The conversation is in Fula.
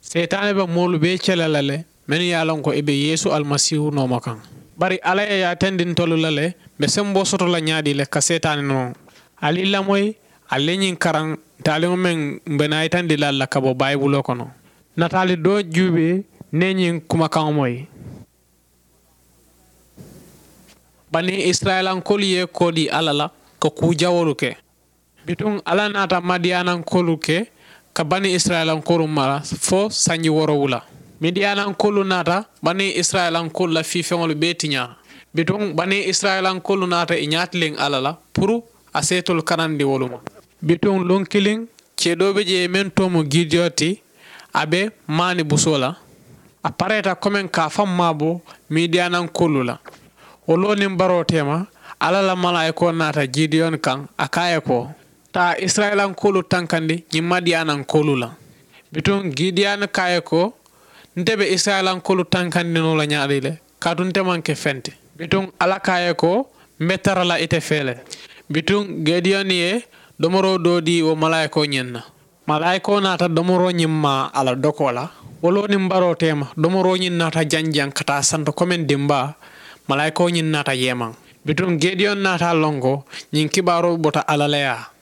setane be molu be celalale men yalon ko ebe yesu almasihu no makan bari ala ya tendin tolulale be sembo soto la nyaadi le ka setane no ali la moy alenyin karan talimu men benay tandi la kabo bible kono natali do jube nenyin kuma kan moy bani israel an koliye kodi alala ko ku jawoluke bitun ala nata madianan koluke ka bani israel an koru mara fo sanji woro wula midianan kolu nata bani israel an kolu la fifengol betinya bitun bani israel an kolu nata e nyatling alala puru asetul kanandi woluma bitun lonkiling cedobe je men tomo gidioti abe mani busola apareta komen ka fammabo midianan kolu la woloni mbaro tema alala malaiko nata gidion kan akaya ko ta israelan kolu tankandi nyimadianan kolu la bitun gidian kaya ko ntebe israelan kolu tankandi no la nyaadile kadun temanke fente bitun ala kaya ko metara la ite fele bitun gidion ye domoro dodi o malaiko nyenna malaiko nata domoro nyimma ala dokola woloni mbaro tema domoro nyin nata janjang kata santo komen dimba malaiko nyin nata yemang bitun Gideon nata longo nyin kibaro bota alalea